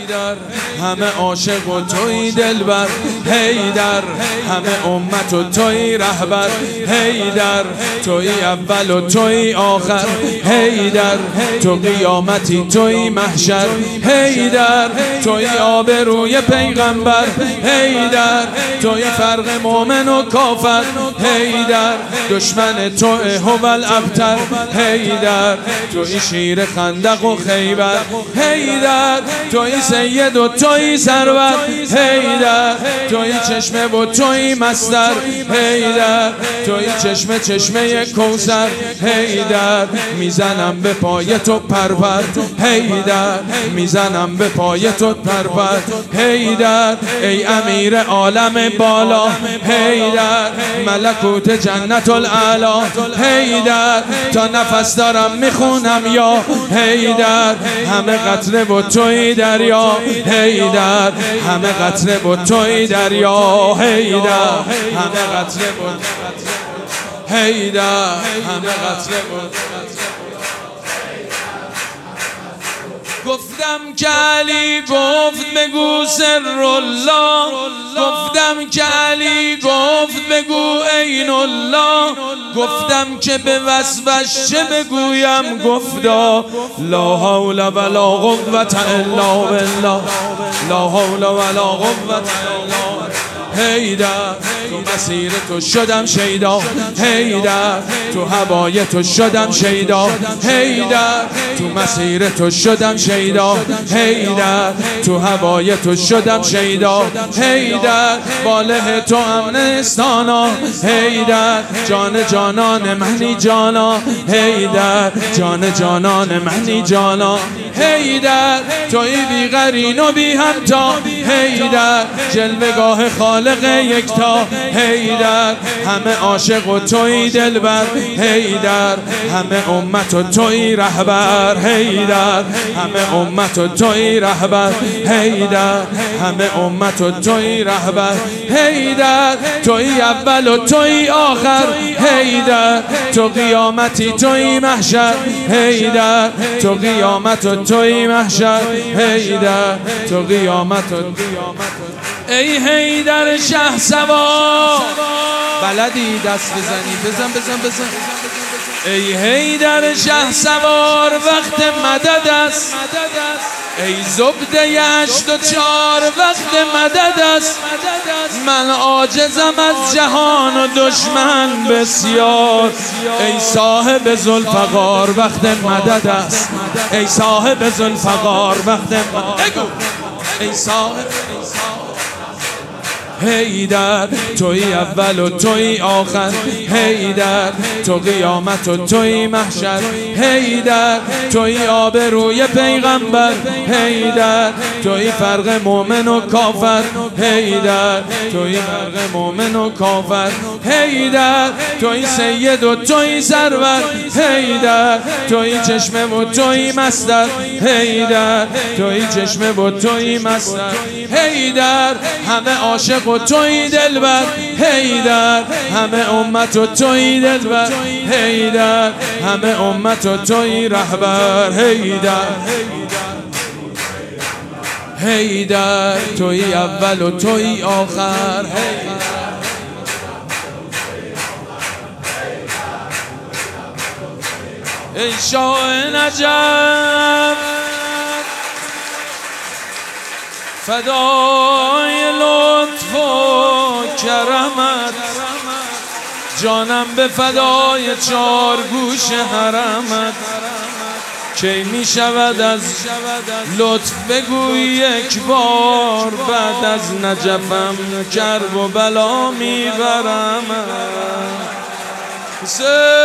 هیدر همه عاشق و توی دلبر، هیدر همه امت و توی رهبر، هیدر توی اول و توی آخر، هیدر تو قیامتی توی محشر، هیدر توی آبروی پیغمبر، هیدر توی فرق مومن و کافر، هیدر دشمن توی هو الابتر، هیدر توی شیر خندق و خیبر، هیدر توی سید و توی سرور، هیدر توی چشمه و توی مصدر، هیدر توی چشمه چشمه کوثر، هیدر میزنم به پای تو پرور، هیدر میزنم به پای تو پرور، هیدر ای امیر عالم بالا، هیدر ملکوت جنت الاعلی، هیدر تا نفس دارم میخونم یا هیدر همه قطره و توی دریا، هیدر همه قطره و توی دریا، هیدر همه قطره و هیدر همه قطره و گفتم که علی گفت بگو سر الله، گفتم که علی گفت بگو عین الله، گفتم که به وصفش چه بگویم، گفتا لا حول ولا قوة الا بالله، لا حول ولا قوة الا بالله. هیدر تو مسیر تو شدم شیدا، هیدر تو هوای تو شدم شیدا، هیدر تو مسیر تو شدم شیدا، هیدر تو هوای تو شدم شیدا، هیدر واله تو امنستانا، هیدر جان جانان منی جانا، هیدر جان جانان منی جانا، هیدر توی بی قرین و بی همتا، هیدر جلوه‌گاه خالق یکتا، هیدر همه عاشق و توی دلبر، هیدر همه امت و توی رهبر، هیدر همه امت و توی رهبر، هیدر همه امت و توی رهبر، هیدر توی اول و توی آخر، هیدر تو قیامتی توی محشر، هیدر تو قیامت و توی محشر، هیدر تو قیامت و ای هیدر شه سوار، بلدی دست بزنی بزن بزن بزن، ای هیدر شه سوار وقت مدد است، ای زبده 84 وقت مدد است، من عاجزم از جهان و دشمن بسیار، ای صاحب ذوالفقار وقت مدد است، ای صاحب ذوالفقار وقت مدد، ای صاحب هیدر توی اول و توی آخر، هیدر تو قیامت و توی محشر، هیدر توی آبروی پیغمبر، هیدر توی فرق مومن و کافر، هیدر توی فرق مومن و کافر، هیدر توی سید و توی سرور، هیدر توی چشمه و توی مصدر، هیدر توی چشمه و توی مصدر، هیدر همه عاشق و توی دلبر، هیدر همه امت و توی دلبر، هیدر همه امت و توی رهبر، هیدر هیدر توی اول و توی آخر، ای شاه نجف فدای لطف و کرمت، جانم به فدای 4 گوش حرمت، کی می شود از لطف بگوی یک بار، بعد از نجفم کرب و بلا می برم.